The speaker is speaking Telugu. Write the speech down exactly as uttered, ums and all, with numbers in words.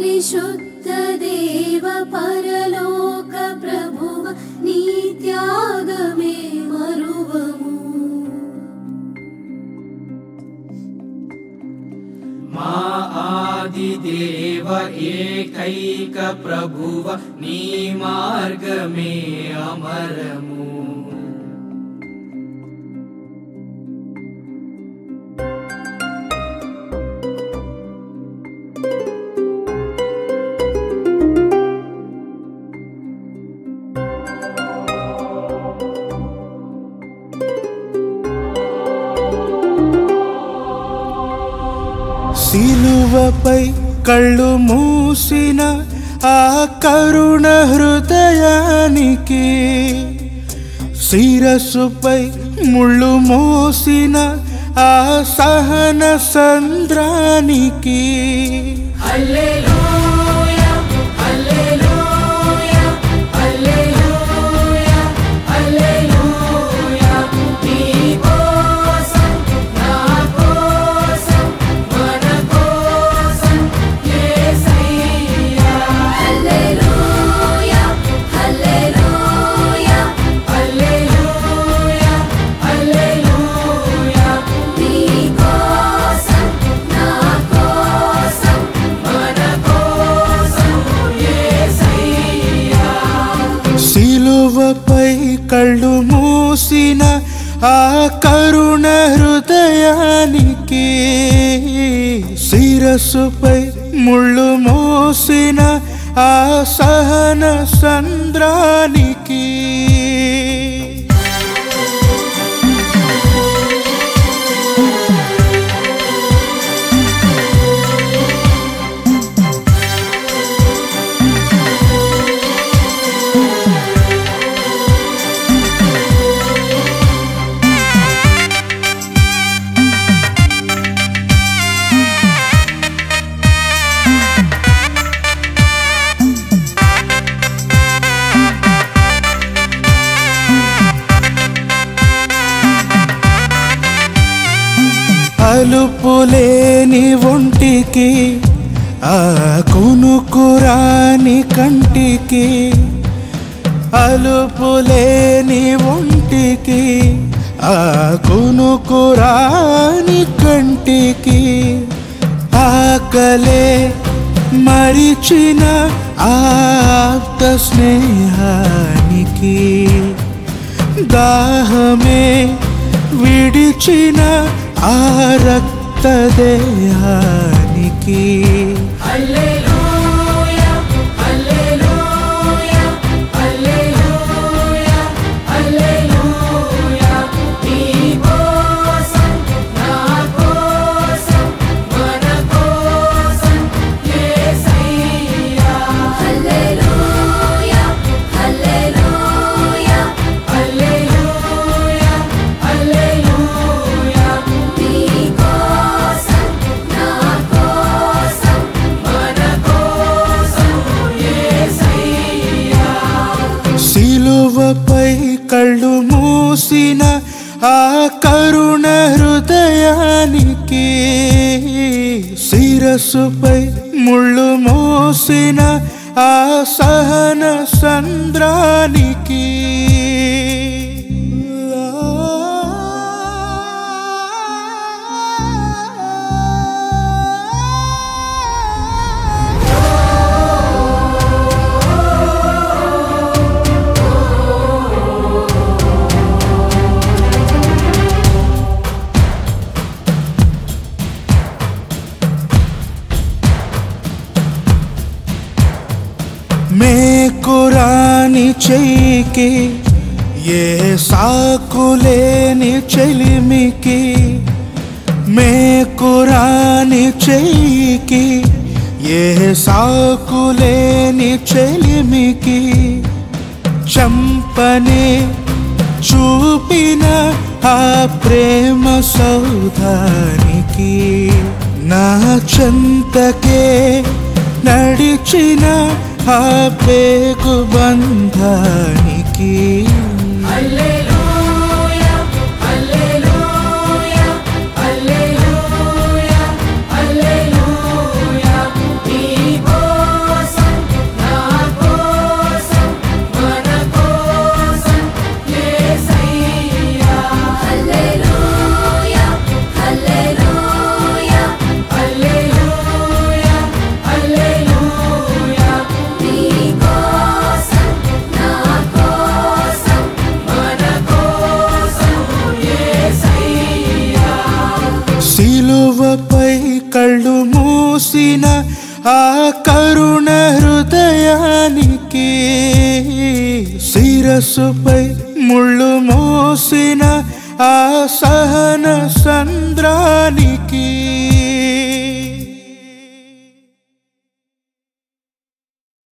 పరిశుద్ధ దేవ పరలోక ప్రభువ నీ త్యాగమే మరువము. మా ఆది దేవ ఏకైక ప్రభువ నీ మార్గమే అమరము. సిలువపై కళ్ళు మూసిన ఆ కరుణ హృదయానికి, శిరస్సుపై ముళ్ళు మోసిన ఆ సహన సంద్రానికి, హల్లెలూయా హల్లెలూయా హల్లెలూయా హల్లెలూయా. నీ కోసం నా కోసం మన కోసం యేసయ్యా. హల్లెలూయా హల్లెలూయా హల్లెలూయా హల్లెలూయా. నీ కోసం నా కోసం మన కోసం యేసయ్యా. సిలువపై కళ్ళు మూసిన ఆ కరుణ హృదయానికి, శిరస్సుపై ముళ్ళు మోసిన ఆ సహన సంద్రానికి, అలుపులేని ఒంటికి, ఆ కునుకురాని కంటికి, అలుపులేని ఒంటికి, ఆ కునుకురాని కంటికి, ఆకలే మరిచిన ఆప్త స్నేహానికి, దాహమే విడిచిన ఆ రక్త దేహానికి, హల్లెలూయా హల్లెలూయా హల్లెలూయా హల్లెలూయా. నీ కోసం నా కోసం మన కోసం యేసయ్యా. హల్లెలూయా హల్లెలూయా హల్లెలూయా హల్లెలూయా. నీ కోసం నా కోసం మన కోసం యేసయ్యా. సిలువపై కళ్ళు మూసిన ఆ కరుణ హృదయానికి, శిరస్సుపై ముళ్ళు మోసిన ఆ సహన సంద్రానికి, మేకురాని చెయ్యికి, ఏ సాకులేని చెలిమికి, మేకురాని చెయ్యికి, ఏ సాకులేని చెలిమికి, చంపనే చూపిన ఆ ప్రేమ సౌధానికి, నా చెంతకే నడిచిన ఆ పేగు బంధానికి, హల్లెలూయా హల్లెలూయా హల్లెలూయా హల్లెలూయా. నీ కోసం ఆ కరుణ హృదయానికి శిరస్సుపై ముళ్ళు మోసిన ఆ సహన సంద్రానికి